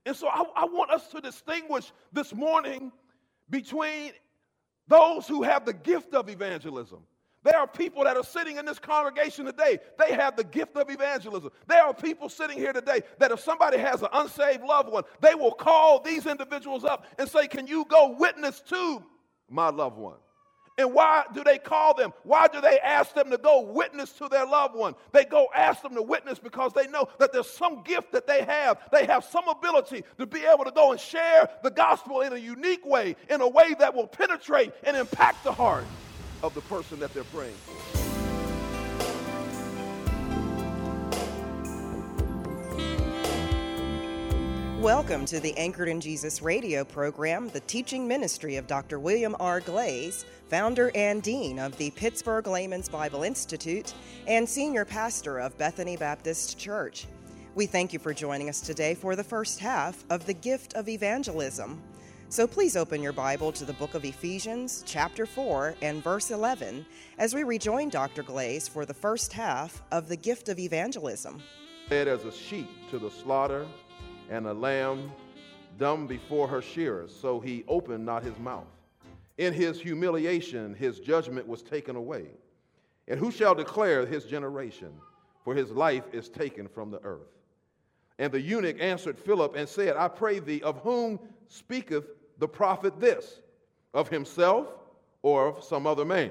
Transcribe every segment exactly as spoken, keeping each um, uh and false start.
And so I, I want us to distinguish this morning between those who have the gift of evangelism. There are people that are sitting in this congregation today. They have the gift of evangelism. There are people sitting here today that if somebody has an unsaved loved one, they will call these individuals up and say, can you go witness to my loved one? And why do they call them? Why do they ask them to go witness to their loved one? They go ask them to witness because they know that there's some gift that they have. They have some ability to be able to go and share the gospel in a unique way, in a way that will penetrate and impact the heart of the person that they're praying for. Welcome to the Anchored in Jesus radio program, the teaching ministry of Doctor William R. Glaze, founder and dean of the Pittsburgh Layman's Bible Institute and senior pastor of Bethany Baptist Church. We thank you for joining us today for the first half of the gift of evangelism. So please open your Bible to the book of Ephesians, chapter four and verse eleven, as we rejoin Doctor Glaze for the first half of the gift of evangelism. Led as a sheep to the slaughter, and a lamb dumb before her shearers, so he opened not his mouth. In his humiliation, his judgment was taken away. And who shall declare his generation? For his life is taken from the earth. And the eunuch answered Philip and said, I pray thee, of whom speaketh the prophet this? Of himself or of some other man?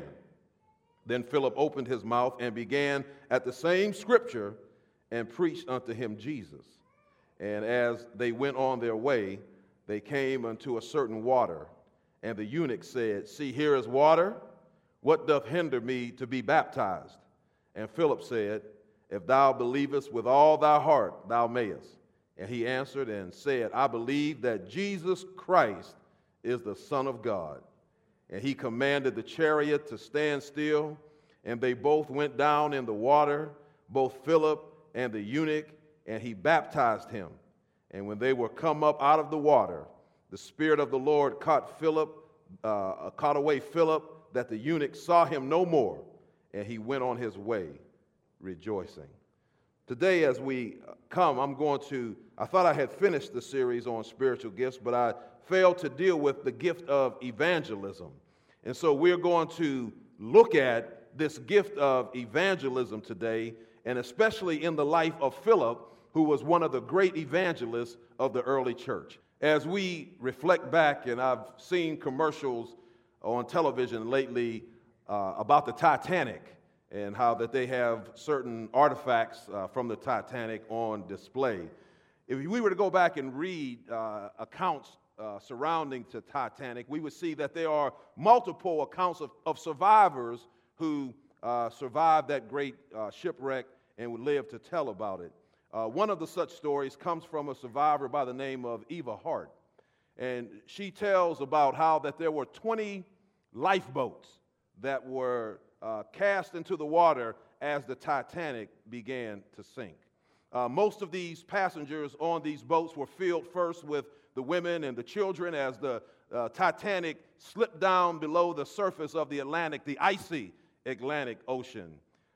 Then Philip opened his mouth and began at the same scripture and preached unto him Jesus. And as they went on their way, they came unto a certain water. And the eunuch said, see, here is water. What doth hinder me to be baptized? And Philip said, if thou believest with all thy heart, thou mayest. And he answered and said, I believe that Jesus Christ is the Son of God. And he commanded the chariot to stand still, and they both went down in the water, both Philip and the eunuch, and he baptized him. And when they were come up out of the water, the Spirit of the Lord caught Philip, uh, caught away Philip, that the eunuch saw him no more, and he went on his way rejoicing. Today, as we come, I'm going to, I thought I had finished the series on spiritual gifts, but I failed to deal with the gift of evangelism. And so we're going to look at this gift of evangelism today, and especially in the life of Philip, who was one of the great evangelists of the early church. As we reflect back, and I've seen commercials on television lately uh, about the Titanic and how that they have certain artifacts uh, from the Titanic on display. If we were to go back and read uh, accounts uh, surrounding the Titanic, we would see that there are multiple accounts of, of survivors who uh, survived that great uh, shipwreck and would live to tell about it. Uh, one of the such stories comes from a survivor by the name of Eva Hart. And she tells about how that there were twenty lifeboats that were uh, cast into the water as the Titanic began to sink. Uh, most of these passengers on these boats were filled first with the women and the children as the uh, Titanic slipped down below the surface of the Atlantic, the icy Atlantic Ocean.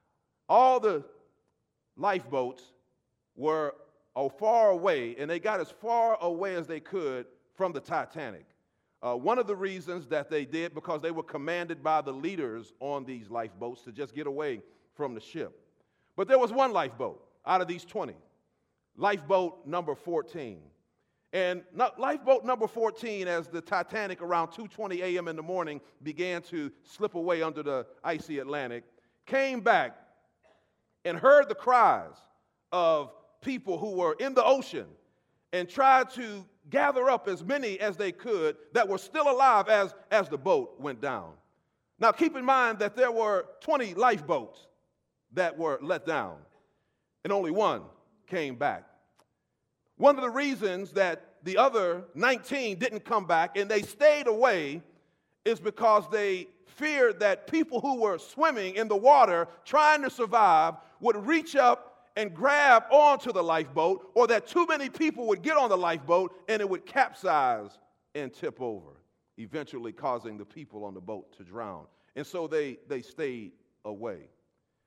All the lifeboats were oh, far away, and they got as far away as they could from the Titanic. Uh, one of the reasons that they did, because they were commanded by the leaders on these lifeboats to just get away from the ship. But there was one lifeboat out of these twenty, lifeboat number fourteen. And lifeboat number fourteen, as the Titanic around two twenty a.m. in the morning began to slip away under the icy Atlantic, came back and heard the cries of people who were in the ocean and tried to gather up as many as they could that were still alive as, as the boat went down. Now keep in mind that there were twenty lifeboats that were let down, and only one came back. One of the reasons that the other nineteen didn't come back and they stayed away is because they feared that people who were swimming in the water trying to survive would reach up and grab onto the lifeboat, or that too many people would get on the lifeboat and it would capsize and tip over, eventually causing the people on the boat to drown. And so they, they stayed away.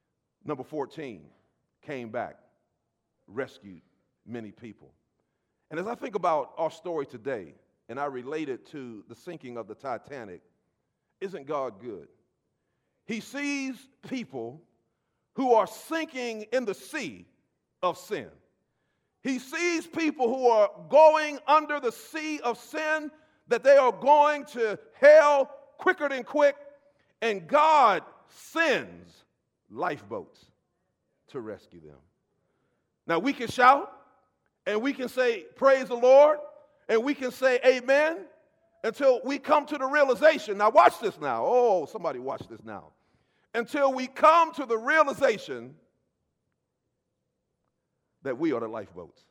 Number fourteen came back, rescued many people. And as I think about our story today, and I relate it to the sinking of the Titanic, isn't God good? He sees people who are sinking in the sea of sin. He sees people who are going under the sea of sin, that they are going to hell quicker than quick, and God sends lifeboats to rescue them. Now, we can shout, and we can say, praise the Lord, and we can say amen, until we come to the realization. Now, watch this now. Oh, somebody watch this now. Until we come to the realization that we are the lifeboats.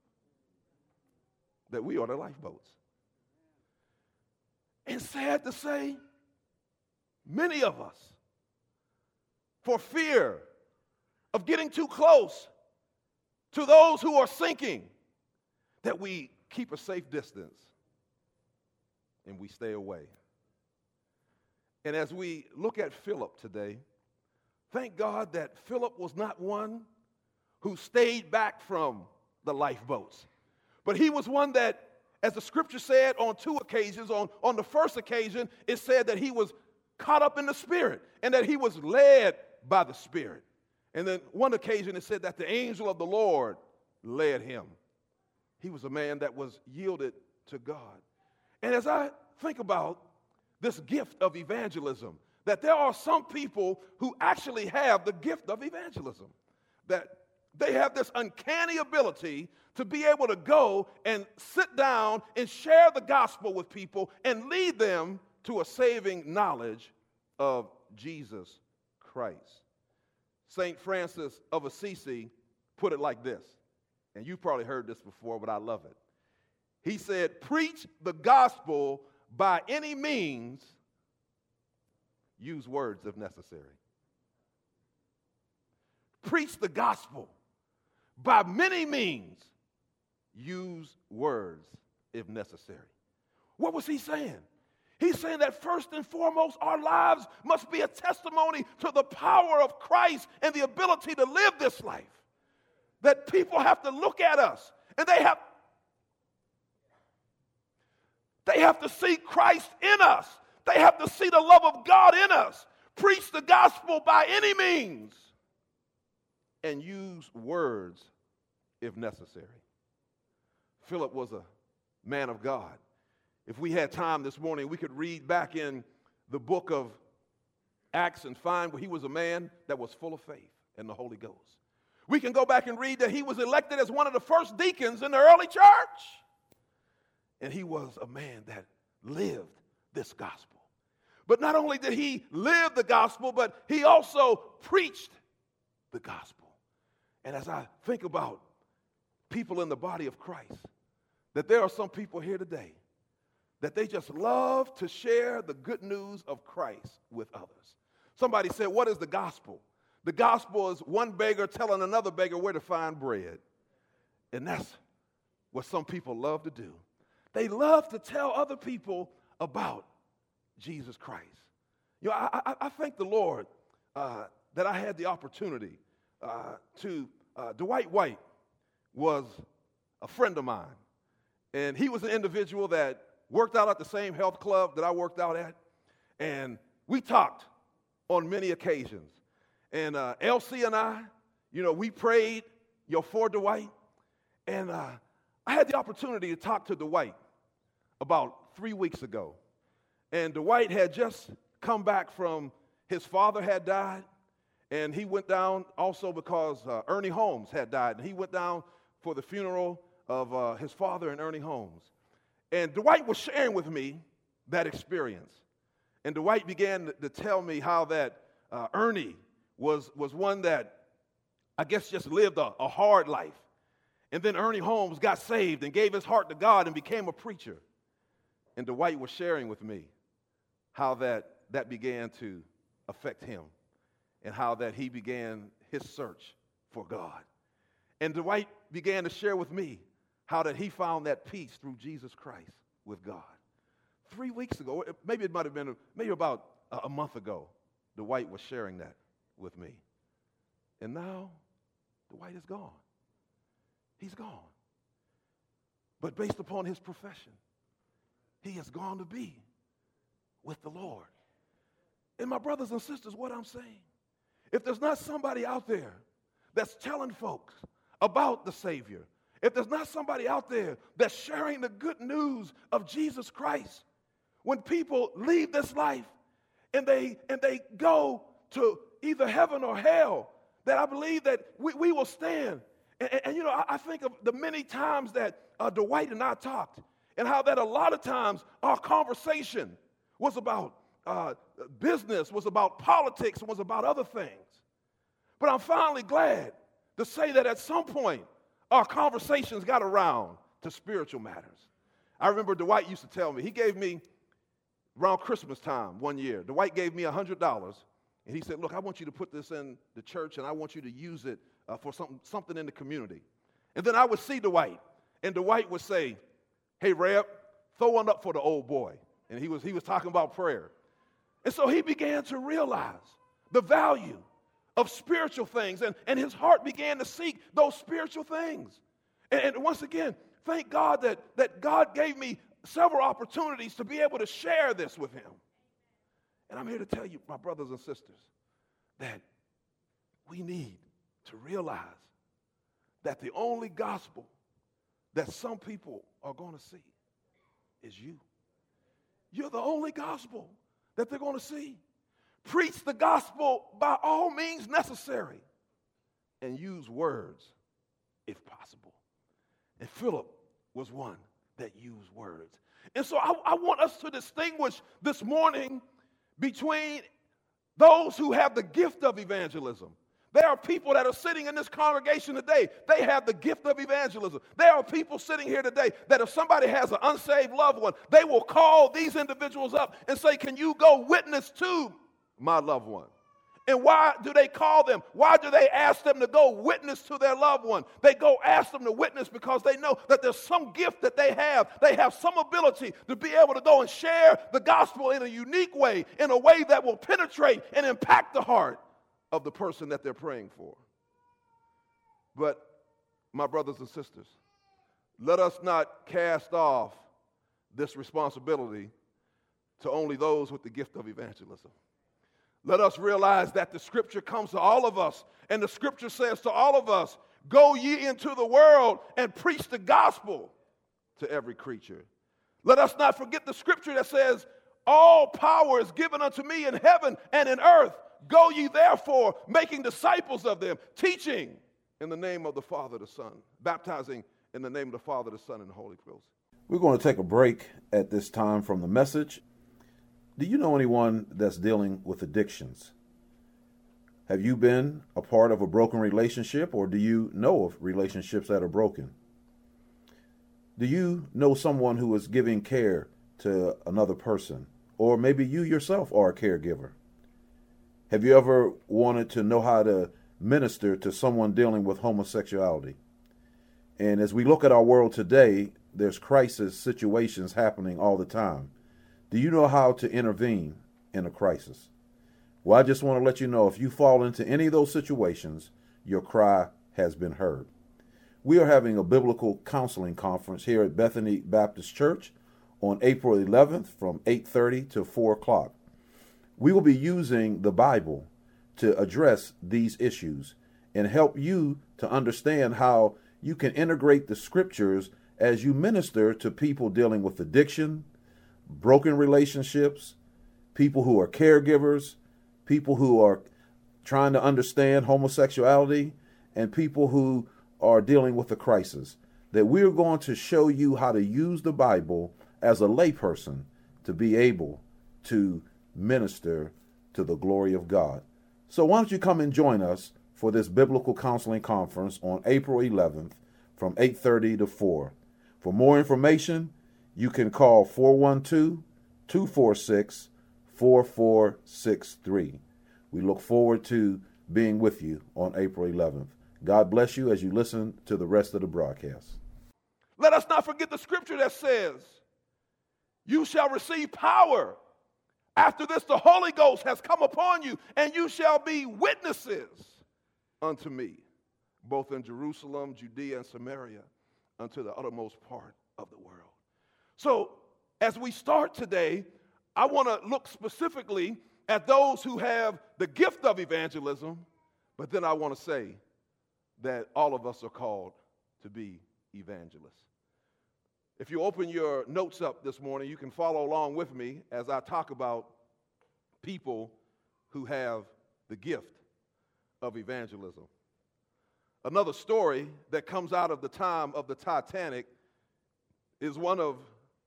That we are the lifeboats. And sad to say, many of us, for fear of getting too close to those who are sinking, that we keep a safe distance and we stay away. And as we look at Philip today, thank God that Philip was not one who stayed back from the lifeboats, but he was one that, as the scripture said on two occasions, on, on the first occasion, it said that he was caught up in the Spirit and that he was led by the Spirit. And then one occasion it said that the angel of the Lord led him. He was a man that was yielded to God. And as I think about this gift of evangelism, that there are some people who actually have the gift of evangelism, that they have this uncanny ability to be able to go and sit down and share the gospel with people and lead them to a saving knowledge of Jesus Christ. Saint Francis of Assisi put it like this, and you've probably heard this before, but I love it. He said, preach the gospel by any means, use words if necessary. Preach the gospel by many means, use words if necessary. What was he saying? He's saying that first and foremost, our lives must be a testimony to the power of Christ and the ability to live this life. That people have to look at us and they have, they have to see Christ in us. They have to see the love of God in us. Preach the gospel by any means and use words if necessary. Philip was a man of God. If we had time this morning, we could read back in the book of Acts and find where he was a man that was full of faith and the Holy Ghost. We can go back and read that he was elected as one of the first deacons in the early church. And he was a man that lived this gospel. But not only did he live the gospel, but he also preached the gospel. And as I think about people in the body of Christ, that there are some people here today that they just love to share the good news of Christ with others. Somebody said, what is the gospel? The gospel is one beggar telling another beggar where to find bread. And that's what some people love to do. They love to tell other people about Jesus Christ. You know, I, I, I thank the Lord uh, that I had the opportunity uh, to, uh, Dwight White was a friend of mine. And he was an individual that worked out at the same health club that I worked out at. And we talked on many occasions. And uh, L C and I, you know, we prayed, you know, for Dwight. And uh, I had the opportunity to talk to Dwight about three weeks ago. And Dwight had just come back from, his father had died. And he went down also because uh, Ernie Holmes had died. And he went down for the funeral of uh, his father and Ernie Holmes. And Dwight was sharing with me that experience. And Dwight began to tell me how that uh, Ernie was, was one that, I guess, just lived a, a hard life. And then Ernie Holmes got saved and gave his heart to God and became a preacher. And Dwight was sharing with me how that, that began to affect him and how that he began his search for God. And Dwight began to share with me how that he found that peace through Jesus Christ with God. Three weeks ago, maybe it might have been maybe about a month ago, Dwight was sharing that with me. And now, Dwight is gone. He's gone. But based upon his profession, he has gone to be with the Lord. And my brothers and sisters, what I'm saying, if there's not somebody out there that's telling folks about the Savior, if there's not somebody out there that's sharing the good news of Jesus Christ, when people leave this life and they and they go to either heaven or hell, that I believe that we, we will stand. And, and, and you know, I, I think of the many times that uh, Dwight and I talked, and how that a lot of times our conversation was about uh, business, was about politics, was about other things. But I'm finally glad to say that at some point, our conversations got around to spiritual matters. I remember Dwight used to tell me, he gave me, around Christmas time one year, Dwight gave me one hundred dollars, and he said, look, I want you to put this in the church, and I want you to use it uh, for something, something in the community. And then I would see Dwight, and Dwight would say, hey, Reb, throw one up for the old boy. And he was, he was talking about prayer. And so he began to realize the value of spiritual things, and, and his heart began to seek those spiritual things. And, and once again, thank God that, that God gave me several opportunities to be able to share this with him. And I'm here to tell you, my brothers and sisters, that we need to realize that the only gospel that some people are going to see is you. You're the only gospel that they're going to see. Preach the gospel by all means necessary and use words if possible. And Philip was one that used words. And so I, I want us to distinguish this morning between those who have the gift of evangelism. There are people that are sitting in this congregation today. They have the gift of evangelism. There are people sitting here today that if somebody has an unsaved loved one, they will call these individuals up and say, can you go witness to my loved one? And why do they call them? Why do they ask them to go witness to their loved one? They go ask them to witness because they know that there's some gift that they have. They have some ability to be able to go and share the gospel in a unique way, in a way that will penetrate and impact the heart of the person that they're praying for. But, my brothers and sisters, let us not cast off this responsibility to only those with the gift of evangelism. Let us realize that the scripture comes to all of us, and the scripture says to all of us, go ye into the world and preach the gospel to every creature. Let us not forget the scripture that says, all power is given unto me in heaven and in earth. Go ye therefore, making disciples of them, teaching in the name of the Father, the Son, baptizing in the name of the Father, the Son, and the Holy Ghost. We're going to take a break at this time from the message. Do you know anyone that's dealing with addictions? Have you been a part of a broken relationship, or do you know of relationships that are broken? Do you know someone who is giving care to another person? Or maybe you yourself are a caregiver. Have you ever wanted to know how to minister to someone dealing with homosexuality? And as we look at our world today, there's crisis situations happening all the time. Do you know how to intervene in a crisis? Well, I just want to let you know, if you fall into any of those situations, your cry has been heard. We are having a biblical counseling conference here at Bethany Baptist Church on April eleventh from eight thirty to four o'clock. We will be using the Bible to address these issues and help you to understand how you can integrate the scriptures as you minister to people dealing with addiction, broken relationships, people who are caregivers, people who are trying to understand homosexuality, and people who are dealing with a crisis. That we're going to show you how to use the Bible as a layperson to be able to minister to the glory of God. So why don't you come and join us for this biblical counseling conference on April eleventh from eight thirty to four. For more information, you can call four one two, two four six, four four six three. We look forward to being with you on April eleventh. God bless you as you listen to the rest of the broadcast. Let us not forget the scripture that says, you shall receive power. After this, the Holy Ghost has come upon you, and you shall be witnesses unto me, both in Jerusalem, Judea, and Samaria, unto the uttermost part of the world. So as we start today, I want to look specifically at those who have the gift of evangelism, but then I want to say that all of us are called to be evangelists. If you open your notes up this morning, you can follow along with me as I talk about people who have the gift of evangelism. Another story that comes out of the time of the Titanic is one of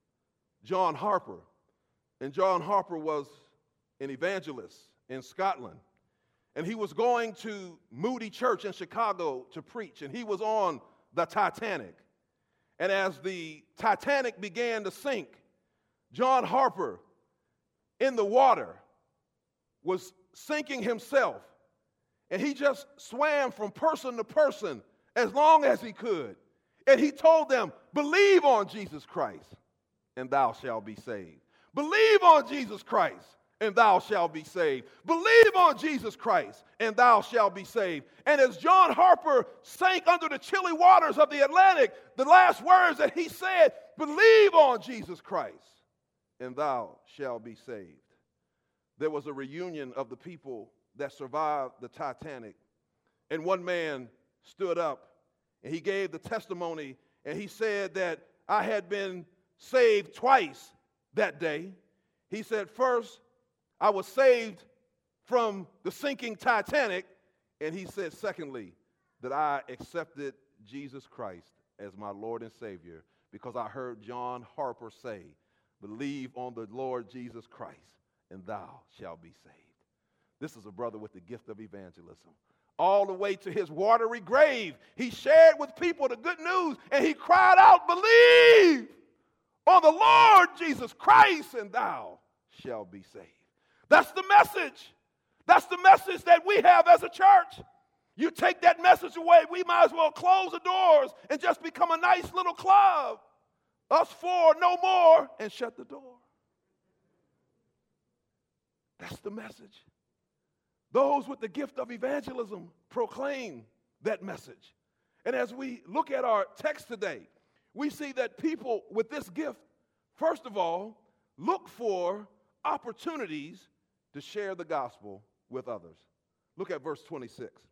John Harper. And John Harper was an evangelist in Scotland. And he was going to Moody Church in Chicago to preach. And he was on the Titanic. And as the Titanic began to sink, John Harper in the water was sinking himself. And he just swam from person to person as long as he could. And he told them, believe on Jesus Christ, and thou shalt be saved. Believe on Jesus Christ, and thou shalt be saved. Believe on Jesus Christ, and thou shalt be saved. And as John Harper sank under the chilly waters of the Atlantic, the last words that he said, believe on Jesus Christ, and thou shalt be saved. There was a reunion of the people that survived the Titanic. And one man stood up and he gave the testimony, and he said that I had been saved twice that day. He said, first, I was saved from the sinking Titanic. And he said, secondly, that I accepted Jesus Christ as my Lord and Savior because I heard John Harper say, believe on the Lord Jesus Christ, and thou shalt be saved. This is a brother with the gift of evangelism. All the way to his watery grave, he shared with people the good news, and he cried out, believe on the Lord Jesus Christ, and thou shalt be saved. That's the message. That's the message that we have as a church. You take that message away, we might as well close the doors and just become a nice little club. Us four, no more, and shut the door. That's the message. Those with the gift of evangelism proclaim that message. And as we look at our text today, we see that people with this gift, first of all, look for opportunities to share the gospel with others. Look at verse twenty-six.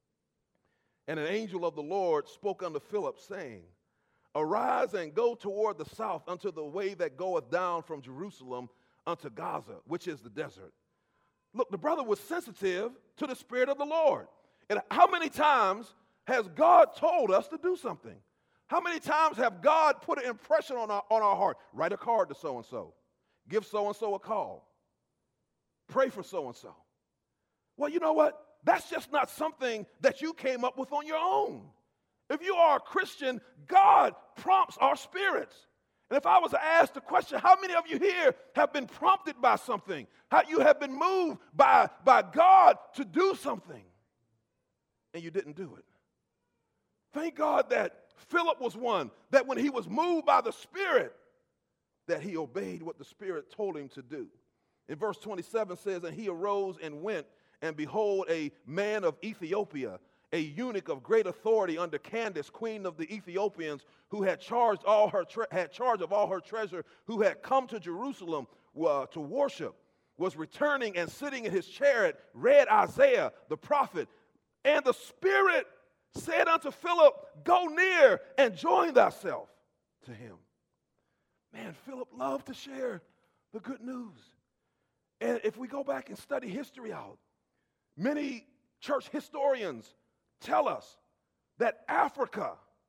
And an angel of the Lord spoke unto Philip, saying, arise and go toward the south unto the way that goeth down from Jerusalem unto Gaza, which is the desert. Look, the brother was sensitive to the Spirit of the Lord. And how many times has God told us to do something? How many times have God put an impression on our, on our heart? Write a card to so-and-so. Give so-and-so a call. Pray for so-and-so. Well, you know what? That's just not something that you came up with on your own. If you are a Christian, God prompts our spirits. And if I was to ask the question, how many of you here have been prompted by something? How you have been moved by, by God to do something, and you didn't do it? Thank God that Philip was one, that when he was moved by the Spirit, that he obeyed what the Spirit told him to do. In verse twenty-seven says, and he arose and went, and behold, a man of Ethiopia, a eunuch of great authority under Candace, queen of the Ethiopians, who had charged all her tre- had charge of all her treasure, who had come to Jerusalem uh, to worship, was returning and sitting in his chariot, read Isaiah the prophet. And the Spirit said unto Philip, go near and join thyself to him. Man, Philip loved to share the good news. And if we go back and study history out, many church historians tell us that Africa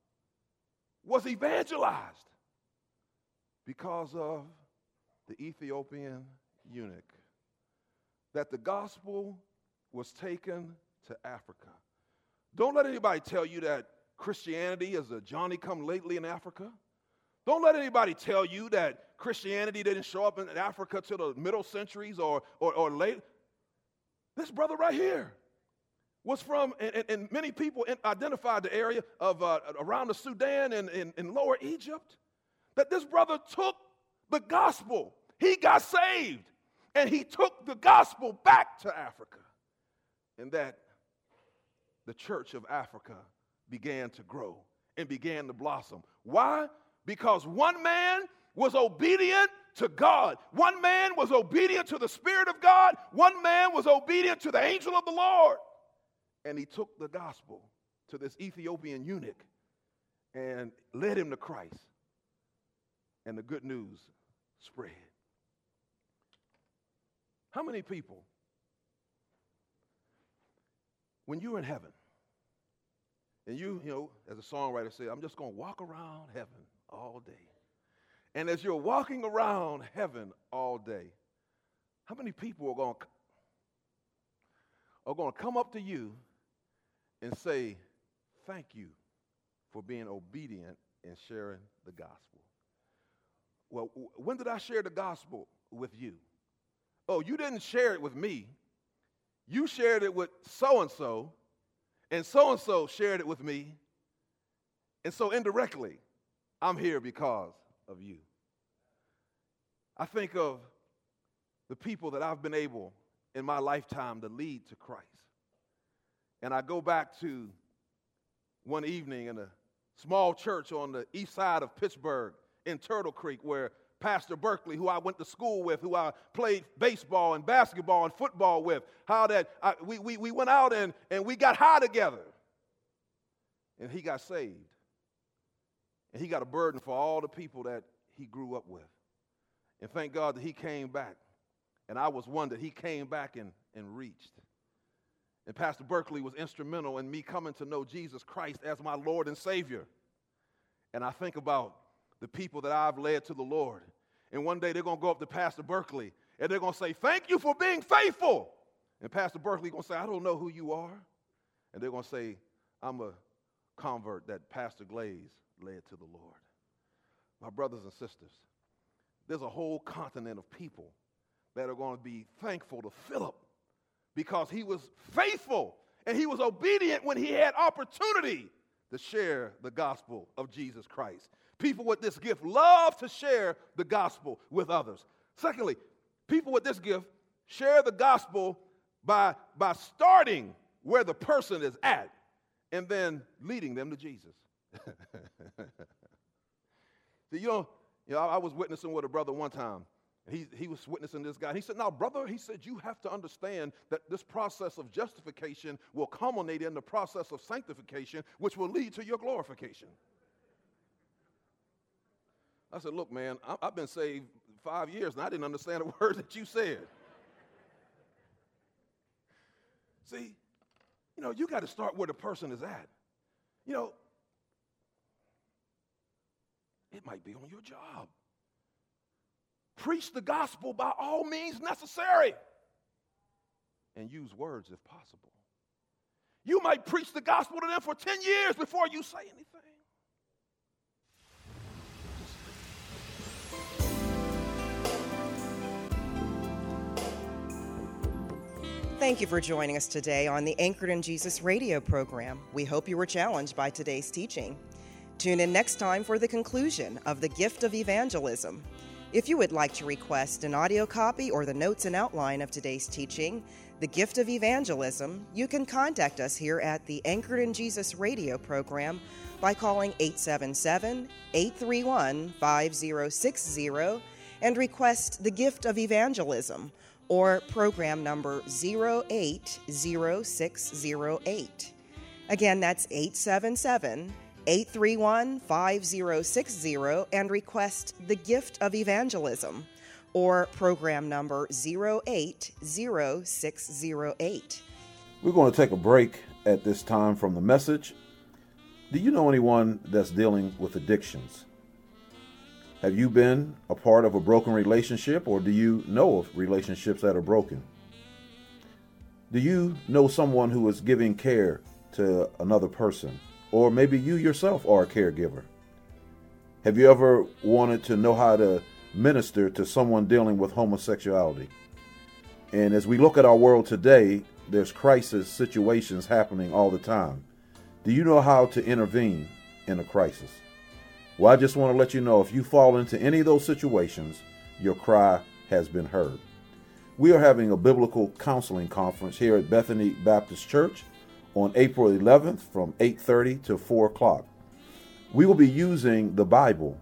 was evangelized because of the Ethiopian eunuch, that the gospel was taken to Africa. Don't let anybody tell you that Christianity is a Johnny-come-lately in Africa. Don't let anybody tell you that Christianity didn't show up in Africa till the middle centuries or, or, or late. This brother right here was from, and, and many people identified the area of uh, around the Sudan and in, in lower Egypt, that this brother took the gospel. He got saved, and he took the gospel back to Africa. And that the church of Africa began to grow and began to blossom. Why? because one man was obedient to God. One man was obedient to the Spirit of God. One man was obedient to the angel of the Lord. And he took the gospel to this Ethiopian eunuch and led him to Christ. And the good news spread. How many people, when you're in heaven, and you, you know, as a songwriter said, I'm just going to walk around heaven all day. And as you're walking around heaven all day, how many people are going to, are going to come up to you and say, thank you for being obedient and sharing the gospel? Well, when did I share the gospel with you? Oh, you didn't share it with me. You shared it with so-and-so, and so-and-so shared it with me. And so indirectly, I'm here because of you. I think of the people that I've been able in my lifetime to lead to Christ. And I go back to one evening in a small church on the east side of Pittsburgh in Turtle Creek, where Pastor Berkeley, who I went to school with, who I played baseball and basketball and football with, how that I, we, we, we went out and, and we got high together. And he got saved. And he got a burden for all the people that he grew up with. And thank God that he came back. And I was one that he came back and, and reached. And Pastor Berkeley was instrumental in me coming to know Jesus Christ as my Lord and Savior. And I think about the people that I've led to the Lord. And one day they're going to go up to Pastor Berkeley and they're going to say, thank you for being faithful. And Pastor Berkeley going to say, I don't know who you are. And they're going to say, I'm a convert that Pastor Glaze led to the Lord. My brothers and sisters, there's a whole continent of people that are going to be thankful to Philip because he was faithful and he was obedient when he had opportunity to share the gospel of Jesus Christ. People with this gift love to share the gospel with others. Secondly, people with this gift share the gospel by, by starting where the person is at and then leading them to Jesus. See, you know, you know, I was witnessing with a brother one time. He, he was witnessing this guy. And he said, now, brother, he said, you have to understand that this process of justification will culminate in the process of sanctification, which will lead to your glorification. I said, look, man, I, I've been saved five years, and I didn't understand a word that you said. See, you know, you got to start where the person is at. You know, it might be on your job. Preach the gospel by all means necessary. And use words if possible. You might preach the gospel to them for ten years before you say anything. Thank you for joining us today on the Anchored in Jesus radio program. We hope you were challenged by today's teaching. Tune in next time for the conclusion of the gift of evangelism. If you would like to request an audio copy or the notes and outline of today's teaching, The Gift of Evangelism, you can contact us here at the Anchored in Jesus radio program by calling eight seven seven, eight three one, five zero six zero and request The Gift of Evangelism or program number zero eight zero six zero eight. Again, that's eight seven seven, eight three one, five zero six zero and request The Gift of Evangelism or program number zero eight zero six zero eight. We're going to take a break at this time from the message. Do you know anyone that's dealing with addictions? Have you been a part of a broken relationship, or do you know of relationships that are broken? Do you know someone who is giving care to another person? Or maybe you yourself are a caregiver. Have you ever wanted to know how to minister to someone dealing with homosexuality? And as we look at our world today, there's crisis situations happening all the time. Do you know how to intervene in a crisis? Well, I just want to let you know, if you fall into any of those situations, your cry has been heard. We are having a biblical counseling conference here at Bethany Baptist Church on April eleventh from eight thirty to four o'clock. We will be using the Bible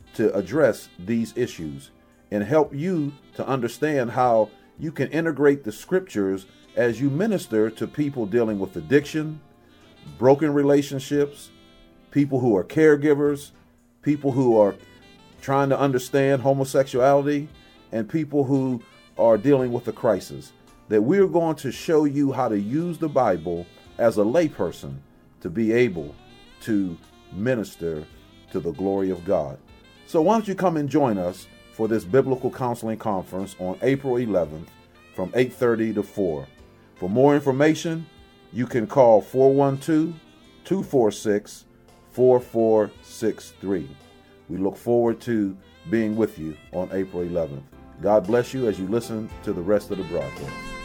to address these issues and help you to understand how you can integrate the scriptures as you minister to people dealing with addiction, broken relationships, people who are caregivers, people who are trying to understand homosexuality, and people who are dealing with a crisis. That we're going to show you how to use the Bible as a layperson to be able to minister to the glory of God. So why don't you come and join us for this Biblical Counseling Conference on April eleventh from eight thirty to four. For more information, you can call four one two, two four six, four four six three. We look forward to being with you on April eleventh. God bless you as you listen to the rest of the broadcast.